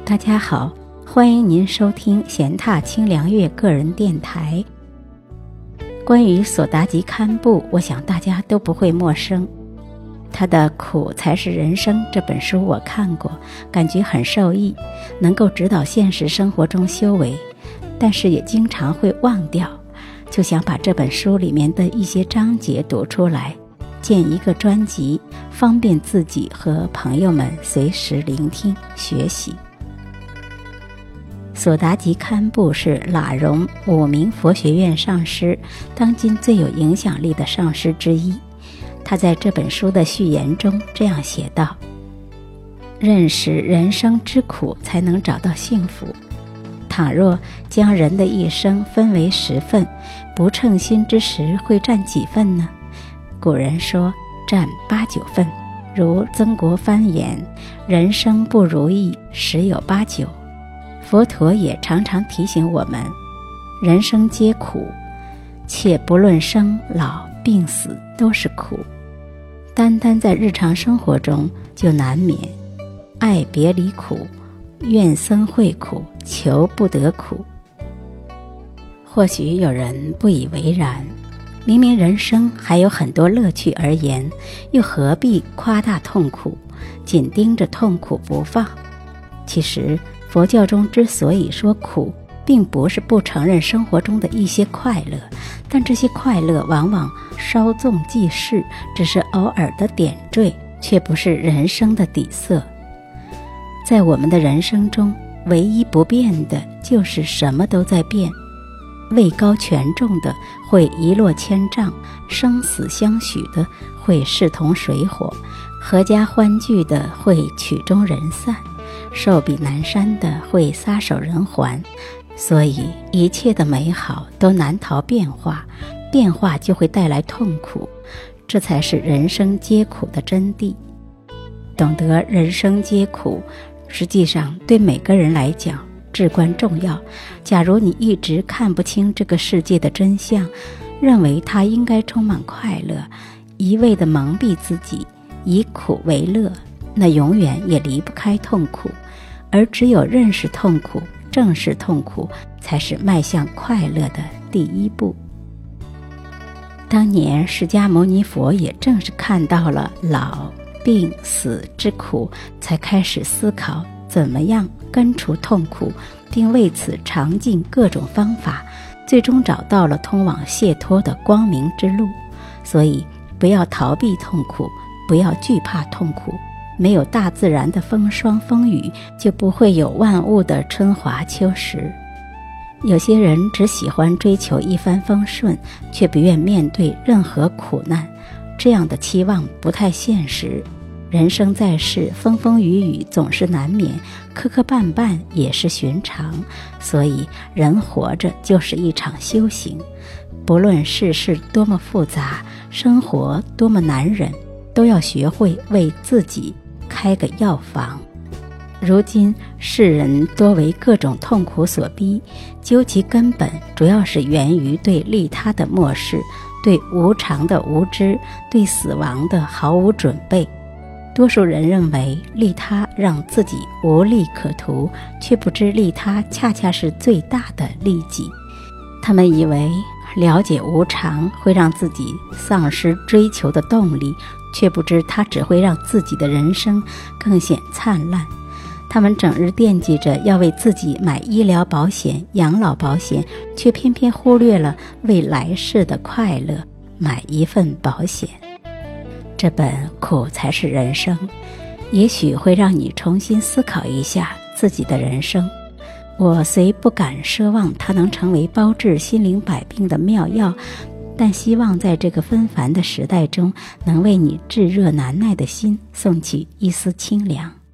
大家好，欢迎您收听闲踏清凉月个人电台。关于索达吉堪布，我想大家都不会陌生。他的《苦才是人生》这本书我看过，感觉很受益，能够指导现实生活中修为，但是也经常会忘掉，就想把这本书里面的一些章节读出来，建一个专辑，方便自己和朋友们随时聆听学习。索达吉堪布是喇荣5名佛学院上师，当今最有影响力的上师之一。他在这本书的序言中这样写道：认识人生之苦，才能找到幸福。倘若将人的一生分为10份，不称心之时会占几份呢？古人说占8、9份，如曾国藩言：人生不如意，十有八九。佛陀也常常提醒我们，人生皆苦，且不论生老病死都是苦。单单在日常生活中就难免爱别离苦，怨僧会苦，求不得苦。或许有人不以为然，明明人生还有很多乐趣而言，又何必夸大痛苦，紧盯着痛苦不放？其实佛教中之所以说苦，并不是不承认生活中的一些快乐，但这些快乐往往稍纵即逝，只是偶尔的点缀，却不是人生的底色。在我们的人生中，唯一不变的就是什么都在变。位高权重的会一落千丈，生死相许的会势同水火，阖家欢聚的会曲终人散，寿比南山的会撒手人寰。所以一切的美好都难逃变化，变化就会带来痛苦，这才是人生皆苦的真谛。懂得人生皆苦，实际上对每个人来讲至关重要。假如你一直看不清这个世界的真相，认为它应该充满快乐，一味地蒙蔽自己，以苦为乐，那永远也离不开痛苦。而只有认识痛苦，正视痛苦，才是迈向快乐的第一步。当年释迦牟尼佛也正是看到了老病死之苦，才开始思考怎么样根除痛苦，并为此尝尽各种方法，最终找到了通往解脱的光明之路。所以不要逃避痛苦，不要惧怕痛苦。没有大自然的风霜风雨，就不会有万物的春华秋实。有些人只喜欢追求一帆风顺，却不愿面对任何苦难，这样的期望不太现实。人生在世，风风雨雨总是难免，磕磕绊绊也是寻常。所以人活着就是一场修行，不论世事多么复杂，生活多么难忍，都要学会为自己开个药房。如今世人多为各种痛苦所逼，究其根本，主要是源于对利他的漠视，对无常的无知，对死亡的毫无准备。多数人认为利他让自己无利可图，却不知利他恰恰是最大的利己。他们以为了解无常会让自己丧失追求的动力，却不知它只会让自己的人生更显灿烂。他们整日惦记着要为自己买医疗保险、养老保险，却偏偏忽略了为来世的快乐买一份保险。这本《苦才是人生》也许会让你重新思考一下自己的人生。我虽不敢奢望它能成为包治心灵百病的妙药，但希望在这个纷繁的时代中，能为你炙热难耐的心送去一丝清凉。